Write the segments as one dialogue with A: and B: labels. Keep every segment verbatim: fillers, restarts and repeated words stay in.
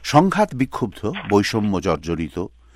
A: সংঘাত বিক্ষুব্ধ, বৈষম্য জর্জরিত,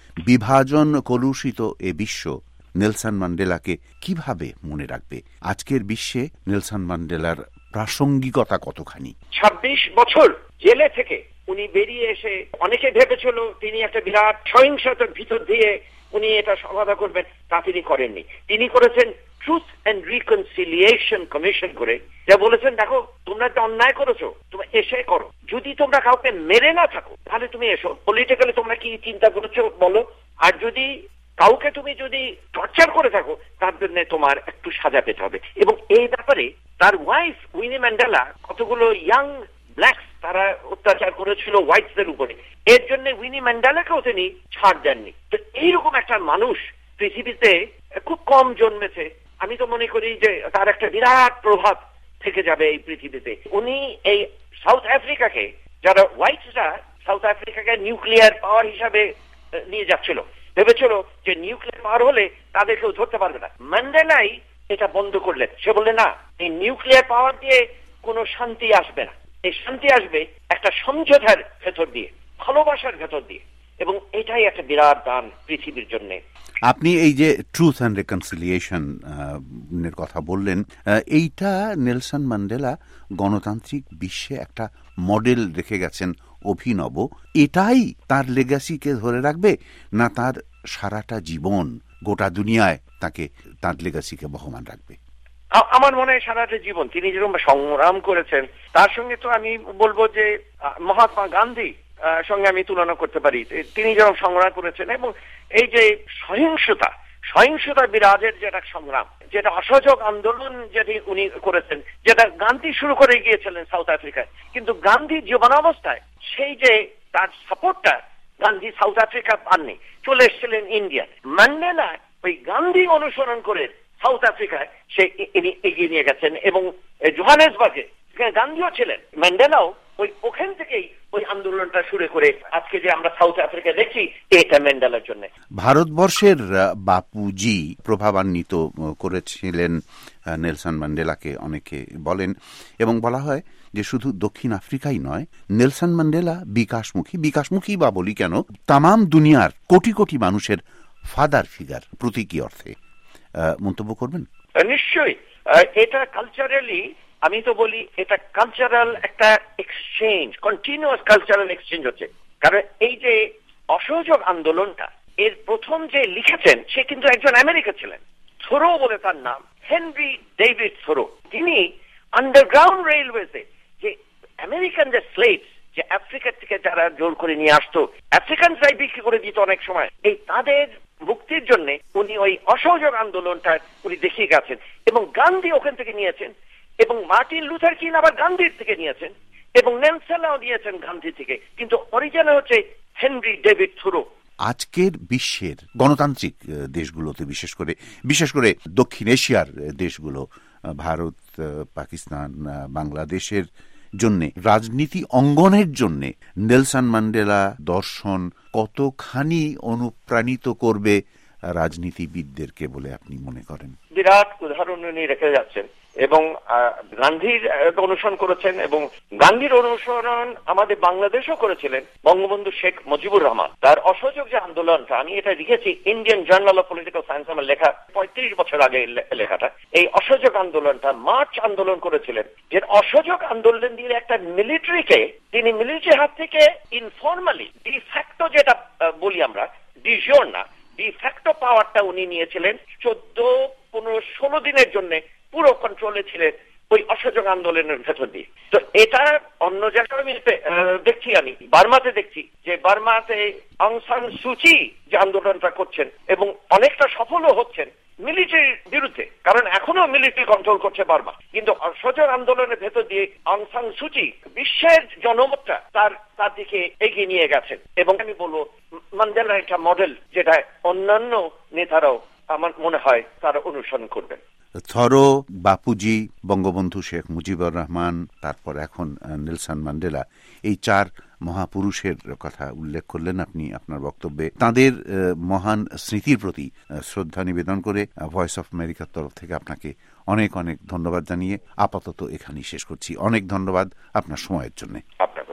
A: বিভাজন কলুষিত এ বিশ্ব নেলসন ম্যান্ডেলাকে কিভাবে মনে রাখবে? আজকের বিশ্বে নেলসন ম্যান্ডেলার প্রাসঙ্গিকতা কতখানি?
B: ছাব্বিশ বছর জেলে থেকে উনি বেরিয়ে এসে অনেকে ভেবেছিল তিনি একটা বিরাট সহিংসতার ভিতর দিয়ে উনি এটা সমাধান করবেন, তা তিনি করেননি। তিনি করেছেন ট্রুথ এন্ড রিকনসিলিয়েশন কমিশন করে, যা বলেছেন দেখো তোমরা একটা অন্যায় করেছো, তোমরা এসে করো, যদি তোমরা কাউকে মেরে না থাকো তাহলে তুমি এসো, পলিটিক্যালি তোমরা কি চিন্তা করেছো বলো, আর যদি কাউকে তুমি যদি টর্চার করে থাকো তার জন্য তোমার একটু সাজা পেতে হবে। এবং এই ব্যাপারে তার ওয়াইফ উইনি ম্যান্ডেলা কতগুলো ইয়াং ব্ল্যাকস তারা অত্যাচার করেছিল হোয়াইটসদের উপরে, এর জন্য উইনি ম্যান্ডেলাকেও তিনি ছাড় দেননি। তো এইরকম একটা মানুষ পৃথিবীতে খুব কম জন্মেছে। আমি তো মনে করি যে তার একটা বিরাট প্রভাব থেকে যাবে এই পৃথিবীতে। উনি এই সাউথ আফ্রিকাকে, যারা হোয়াইটসরা সাউথ আফ্রিকাকে নিউক্লিয়ার পাওয়ার হিসাবে নিয়ে যাচ্ছিল, ভেবেছিল যে নিউক্লিয়ার পাওয়ার হলে তাদের কেউ ধরতে পারবে না, ম্যান্ডেলাই এটা বন্ধ করলেন। সে বললেন না, এই নিউক্লিয়ার পাওয়ার দিয়ে কোনো শান্তি আসবে না, এই শান্তি আসবে একটা সমঝোতার ভেতর দিয়ে, ভালোবাসার ভেতর দিয়ে, এবং এটাই একটা বিরাট দান পৃথিবীর জন্য।
A: আপনি এই যে ট্রুথ অ্যান্ড রিকনসিলিয়েশন এর কথা বললেন, এইটা নেলসন ম্যান্ডেলা গণতান্ত্রিক বিশ্বে একটা মডেল রেখে গেছেন অভিনব। এটাই তার লেগাসিকে ধরে রাখবে, না তার সারাটা জীবন গোটা দুনিয়ায় তাকে তার লেগাসিকে বহমান রাখবে?
B: আমার মনে হয় সারাটা জীবন তিনি যেরকম সংগ্রাম করেছেন, তার সঙ্গে তো আমি বলবো যে মহাত্মা গান্ধী সঙ্গে আমি তুলনা করতে পারি। তিনি যেরকম সংগ্রাম করেছেন, এবং এই যে সহিংসতা সহিংসতা বিরাজের যেটা সংগ্রাম, যেটা অসহযোগ আন্দোলন যেটি উনি করেছেন, যেটা গান্ধী শুরু করে গিয়েছিলেন সাউথ আফ্রিকায়, কিন্তু গান্ধী জীবনাবস্থায় সেই যে তার সাপোর্টটা গান্ধী সাউথ আফ্রিকা পাননি, চলে এসেছিলেন ইন্ডিয়া। ম্যান্ডেলা ওই গান্ধী অনুসরণ করে সাউথ আফ্রিকায় সে এগিয়ে নিয়ে গেছেন, এবং জোহানেসবার্গে গান্ধীও ছিলেন, ম্যান্ডেলাও ওই ওখান থেকেই ওই আন্দোলনটা শুরু করে আজকে যে আমরা সাউথ আফ্রিকা দেখছি, এটা ম্যান্ডেলার জন্য।
A: ভারতবর্ষের বাপুজি প্রভাবান্বিত করেছিলেন নেলসন ম্যান্ডেলাকে অনেকে বলেন, এবং বলা হয় যে শুধু দক্ষিণ আফ্রিকাই নয়, নেলসন ম্যান্ডেলা বিকাশমুখী বিকাশমুখী বা বলি কেন, তামাম দুনিয়ার কোটি কোটি মানুষের ফাদার ফিগার প্রতীকী অর্থে। মন্তব্য করবেন?
B: নিশ্চয়ই। এটা কালচারালি, আমি তো বলি এটা কালচারাল একটা এক্সচেঞ্জ, কন্টিনিউয়াস কালচারাল এক্সচেঞ্জ হচ্ছে। কারণ এই যে অসহযোগ আন্দোলনটা, এর প্রথম যে লিখেছেন সে কিন্তু একজন আমেরিকা ছিলেন, থোরো বলে তার নাম, হেনরি ডেভিড থোরো। তিনি আন্ডারগ্রাউন্ড রেলওয়েতে যে আমেরিকান যে স্লেভস, যে আফ্রিকা থেকে যারা জোর করে নিয়ে আসতো, আফ্রিকানরাই বিক্রি করে দিত অনেক সময়, এই তাদের মুক্তির জন্য উনি ওই অসহযোগ আন্দোলনটা উনি দেখিয়ে গেছেন, এবং গান্ধী ওখান থেকে নিয়েছেন, এবং মার্টিন লুথার কিং আবার গান্ধীর থেকে নিয়েছেন, এবং নেলসনও নিয়েছেন গান্ধী থেকে, কিন্তু অরিজিনাল হচ্ছে হেনরি ডেভিড থোরো।
A: আজকের বিশ্বের গণতান্ত্রিক দেশগুলোতে, বিশেষ করে বিশেষ করে দক্ষিণ এশিয়ার দেশগুলো, ভারত, পাকিস্তান, বাংলাদেশের জন্যে, রাজনীতি অঙ্গনের জন্যে নেলসন ম্যান্ডেলা দর্শন কতখানি অনুপ্রাণিত করবে রাজনীতিবিদদেরকে বলে আপনি মনে করেন?
B: বিরাট উদাহরণ উনি রেখে যাচ্ছেন, এবং গান্ধীর অনুসরণ করেছেন, এবং গান্ধীর অনুসরণ আমাদের বাংলাদেশও করেছিলেন বঙ্গবন্ধু শেখ মুজিবুর রহমান। তার অসহযোগ যে আন্দোলনটা, আমি এটা লিখেছি Indian journal of political science, আমার লেখা পঁয়ত্রিশ বছর আগে লেখাটা। এই অসহযোগ আন্দোলনটা মার্চ আন্দোলন করেছিলেন, যে অসহযোগ আন্দোলন দিয়ে একটা মিলিটারিকে, তিনি মিলিটারির হাত থেকে ইনফর্মালি ডিফ্যাক্টো, যেটা বলি আমরা, ডিজিওর না, ডিফ্যাক্টো পাওয়ারটা উনি নিয়েছিলেন। চোদ্দ পনেরো ষোলো দিনের জন্য পুরো কন্ট্রোলে ছিলেন ওই অসহযোগ আন্দোলনের ভেতর দিয়ে। তো এটা অন্য জায়গায় আমি দেখছি, আমি বার্মাতে দেখছি যে বার্মাতে অং সান সুচি যে আন্দোলনটা করছেন, এবং অনেকটা সফলও হচ্ছেন মিলিটারির বিরুদ্ধে, কারণ এখনো মিলিটারি কন্ট্রোল করছে বার্মা, কিন্তু অসহযোগ আন্দোলনের ভেতর দিয়ে অং সান সুচি বিশ্বের জনমতটা তার তার দিকে এগিয়ে নিয়ে গেছেন। এবং আমি বলবো ম্যান্ডেলার একটা মডেল, যেটা অন্যান্য নেতারাও আমার মনে হয় তারা অনুসরণ করবেন।
A: থরো, বাপুজি, বঙ্গবন্ধু শেখ মুজিবুর রহমান, তারপর এখন নেলসন ম্যান্ডেলা, এই চার মহাপুরুষের কথা উল্লেখ করলেন আপনি আপনার বক্তব্যে। তাদের মহান স্মৃতির প্রতি শ্রদ্ধা নিবেদন করে ভয়েস অফ আমেরিকার তরফ থেকে আপনাকে অনেক অনেক ধন্যবাদ জানিয়ে আপাতত এখানেই শেষ করছি। অনেক ধন্যবাদ আপনার সময়ের জন্য।
B: আপনাকে